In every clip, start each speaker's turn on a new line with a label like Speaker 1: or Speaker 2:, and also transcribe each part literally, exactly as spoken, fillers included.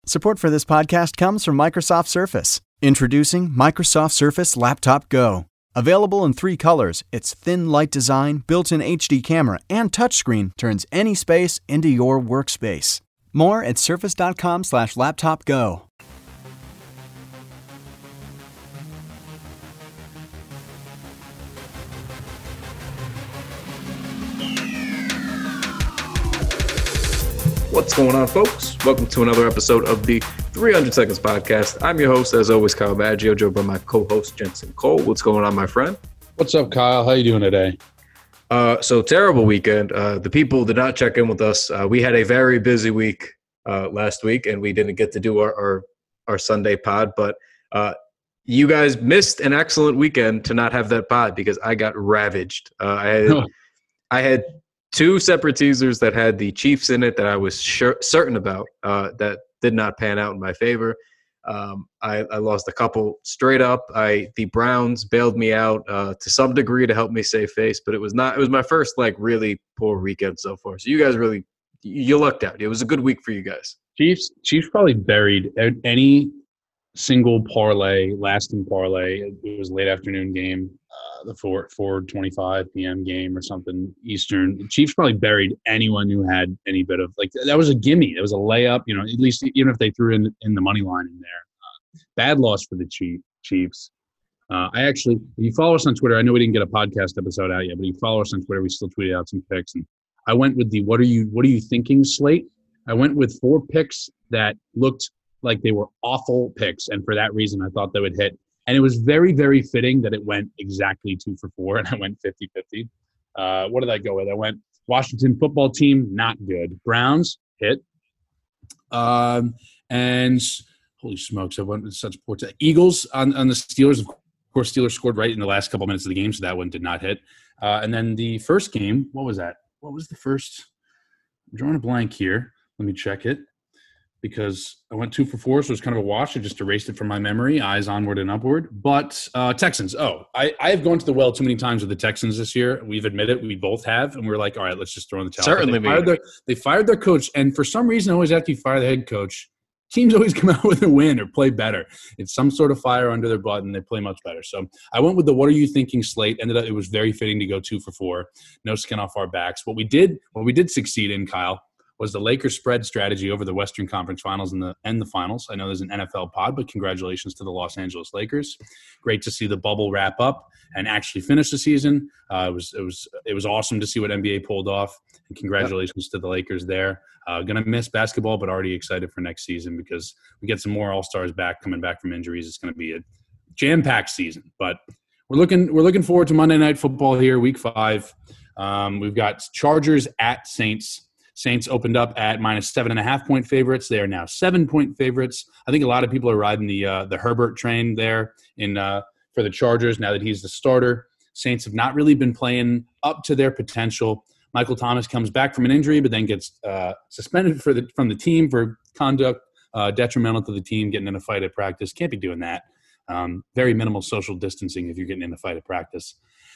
Speaker 1: Support for this podcast comes from Microsoft Surface. Introducing Microsoft Surface Laptop Go. Available in three colors, its thin, light design, built-in H D camera, and touchscreen turns any space into your workspace. More at surface.com slash laptop go.
Speaker 2: What's going on, folks? Welcome to another episode of the three hundred Seconds Podcast. I'm your host, as always, Kyle Maggio, joined by my co-host, Jensen Cole. What's going on, my friend?
Speaker 3: What's up, Kyle? How you doing today?
Speaker 2: Uh, so, terrible weekend. Uh, the people did not check in with us. Uh, we had a very busy week uh, last week, and we didn't get to do our, our, our Sunday pod, but uh, you guys missed an excellent weekend to not have that pod because I got ravaged. Uh, I had, I had two separate teasers that had the Chiefs in it that I was sure, certain about uh, that did not pan out in my favor. Um, I, I lost a couple straight up. I the Browns bailed me out uh, to some degree to help me save face, but it was not. It was my first like really poor weekend so far. So you guys really you lucked out. It was a good week for you guys.
Speaker 3: Chiefs Chiefs probably buried any single parlay, lasting parlay. It was a late afternoon game, uh, the four four twenty five p.m. game or something Eastern. The Chiefs probably buried anyone who had any bit of like that was a gimme. It was a layup. You know, at least even if they threw in in the money line in there. Uh, bad loss for the Chief, Chiefs. Uh, I actually, if you follow us on Twitter, I know we didn't get a podcast episode out yet, but if you follow us on Twitter, we still tweeted out some picks. And I went with the what are you what are you thinking slate. I went with four picks that looked like they were awful picks, and for that reason, I thought they would hit. And it was very, very fitting that it went exactly two for four, and I went fifty-fifty. Uh, what did I go with? I went Washington football team, not good. Browns, hit. Um, and holy smokes, I went with such poor t- Eagles on, on the Steelers. Of course, Steelers scored right in the last couple minutes of the game, so that one did not hit. Uh, and then the first game, what was that? What was the first? I'm drawing a blank here. Let me check it. Because I went two for four, so it's kind of a wash. I just erased it from my memory, eyes onward and upward. But uh, Texans, oh, I, I have gone to the well too many times with the Texans this year. We've admitted we both have, and we're like, all right, let's just throw in the towel.
Speaker 2: Certainly,
Speaker 3: they fired, their, they fired their coach, and for some reason, always after you fire the head coach, teams always come out with a win or play better. It's some sort of fire under their butt, and they play much better. So I went with the what are you thinking slate. Ended up, it was very fitting to go two for four. No skin off our backs. What we did, what we did succeed in, Kyle, was the Lakers spread strategy over the Western Conference Finals and the and the Finals. I know there's an N F L pod, but congratulations to the Los Angeles Lakers. Great to see the bubble wrap up and actually finish the season. Uh, it was it was it was awesome to see what N B A pulled off, and congratulations yep. to the Lakers there. Uh, gonna miss basketball, but already excited for next season because we get some more All-Stars back coming back from injuries. It's gonna be a jam-packed season, but we're looking we're looking forward to Monday Night Football here, Week Five. Um, we've got Chargers at Saints. Saints opened up at minus seven and a half point favorites. They are now seven point favorites. I think a lot of people are riding the uh, the Herbert train there in uh, for the Chargers now that he's the starter. Saints have not really been playing up to their potential. Michael Thomas comes back from an injury, but then gets uh, suspended for the from the team for conduct uh, detrimental to the team, getting in a fight at practice. Can't be doing that. Um, very minimal social distancing if you're getting in a fight at practice.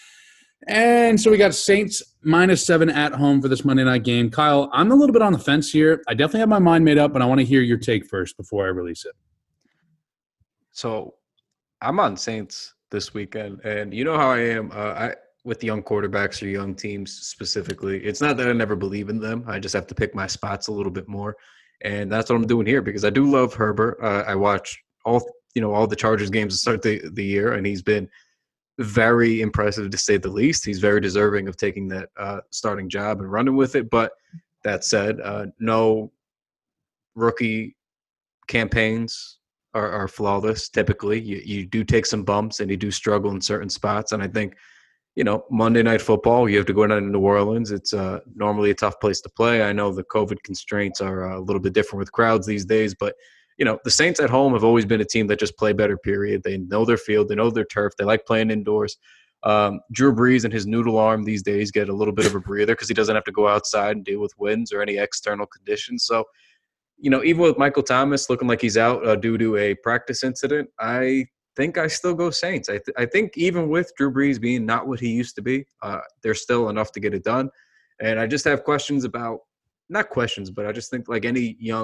Speaker 3: And so we got Saints minus seven at home for this Monday night game. Kyle, I'm a little bit on the fence here. I definitely have my mind made up, but I want to hear your take first before I release it.
Speaker 2: So I'm on Saints this weekend, and you know how I am uh, I with young quarterbacks or young teams specifically. It's not that I never believe in them. I just have to pick my spots a little bit more, and that's what I'm doing here because I do love Herbert. Uh, I watch all you know all the Chargers games to start the, the year, and he's been very impressive to say the least. He's very deserving of taking that uh, starting job and running with it. But that said, uh, no rookie campaigns are, are flawless. Typically, you, you do take some bumps and you do struggle in certain spots. And I think, you know, Monday Night Football, you have to go down to New Orleans. It's uh, normally a tough place to play. I know the COVID constraints are a little bit different with crowds these days, but you know, the Saints at home have always been a team that just play better, period. They know their field. They know their turf. They like playing indoors. Um, Drew Brees and his noodle arm these days get a little bit of a breather because he doesn't have to go outside and deal with winds or any external conditions. So, you know, even with Michael Thomas looking like he's out uh, due to a practice incident, I think I still go Saints. I, th- I think even with Drew Brees being not what he used to be, uh, there's still enough to get it done. And I just have questions about – not questions, but I just think like any young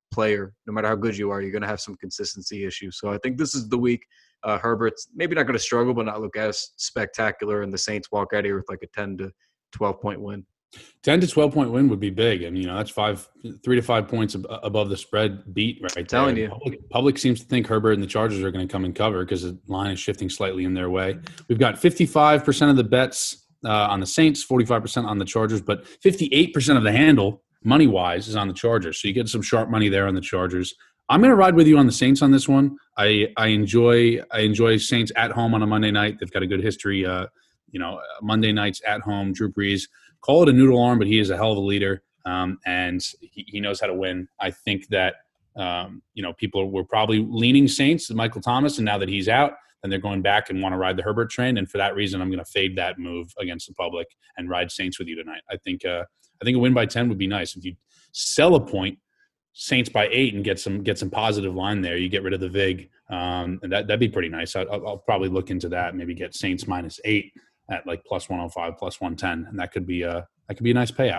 Speaker 2: player, no matter how good you are, you're going to have some consistency issues. So I think this is the week. Uh, Herbert's maybe not going to struggle, but not look as spectacular, and the Saints walk out here with like a ten to twelve point win.
Speaker 3: ten to twelve point win would be big. I mean, you know, that's five, three to five points ab- above the spread beat right there.
Speaker 2: I'm telling you.
Speaker 3: Public, public seems to think Herbert and the Chargers are going to come and cover because the line is shifting slightly in their way. We've got fifty-five percent of the bets uh, on the Saints, forty-five percent on the Chargers, but fifty-eight percent of the handle, money-wise, is on the Chargers. So you get some sharp money there on the Chargers. I'm going to ride with you on the Saints on this one. I, I enjoy I enjoy Saints at home on a Monday night. They've got a good history. Uh, you know, Monday nights at home, Drew Brees. Call it a noodle arm, but he is a hell of a leader, um, and he, he knows how to win. I think that, um, you know, people were probably leaning Saints, Michael Thomas, and now that he's out, then they're going back and want to ride the Herbert train. And for that reason, I'm going to fade that move against the public and ride Saints with you tonight. I think uh, I think a win by ten would be nice. If you sell a point, Saints by eight, and get some get some positive line there, you get rid of the vig, um, and that that'd be pretty nice. I, I'll, I'll probably look into that. Maybe get Saints minus eight at like plus one oh five, plus one ten, and that could be a that could be a nice payout.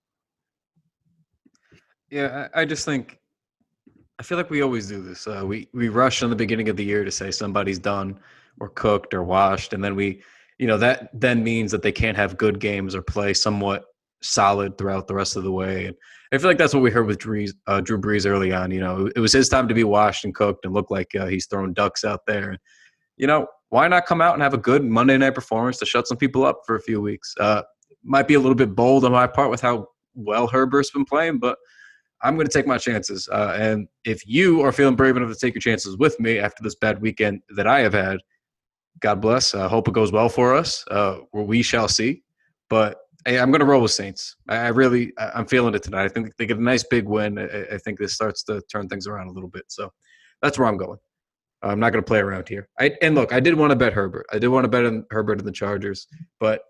Speaker 2: Yeah, I, I just think I feel like we always do this. Uh, we we rush in the beginning of the year to say somebody's done or cooked or washed, and then we, you know, that then means that they can't have good games or play somewhat solid throughout the rest of the way. And I feel like that's what we heard with Drew, uh, Drew Brees early on. You know, it was his time to be washed and cooked and look like uh, he's throwing ducks out there. You know, why not come out and have a good Monday night performance to shut some people up for a few weeks? Uh, might be a little bit bold on my part with how well Herbert's been playing, but I'm going to take my chances. Uh, and if you are feeling brave enough to take your chances with me after this bad weekend that I have had, God bless. I uh, hope it goes well for us. Uh, we shall see. But hey, I'm going to roll with Saints. I really, I'm feeling it tonight. I think they get a nice big win. I, I think this starts to turn things around a little bit. So that's where I'm going. I'm not going to play around here. I, and look, I did want to bet Herbert. I did want to bet on Herbert and the Chargers, but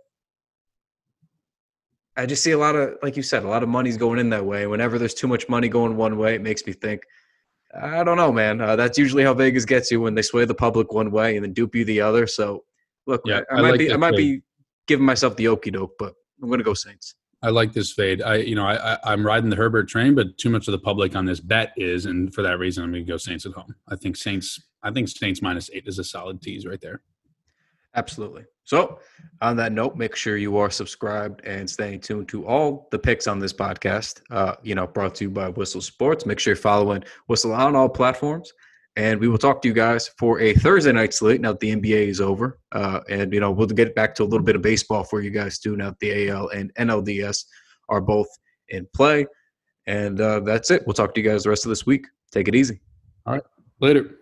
Speaker 2: I just see a lot of, like you said, a lot of money's going in that way. Whenever there's too much money going one way, it makes me think, I don't know, man. Uh, that's usually how Vegas gets you, when they sway the public one way and then dupe you the other. So, look, yeah, I, I, I might like be, I might be giving myself the okie doke, but I'm going to go Saints.
Speaker 3: I like this fade. I, you know, I, I, I'm riding the Herbert train, but too much of the public on this bet is, and for that reason, I'm going to go Saints at home. I think Saints. I think Saints minus eight is a solid tease right there.
Speaker 2: Absolutely. So, on that note, make sure you are subscribed and staying tuned to all the picks on this podcast. Uh, you know, brought to you by Whistle Sports. Make sure you're following Whistle on all platforms. And we will talk to you guys for a Thursday night slate now that the N B A is over. Uh, and, you know, we'll get back to a little bit of baseball for you guys too now that the A L and N L D S are both in play. And uh, that's it. We'll talk to you guys the rest of this week. Take it easy.
Speaker 3: All right. Later.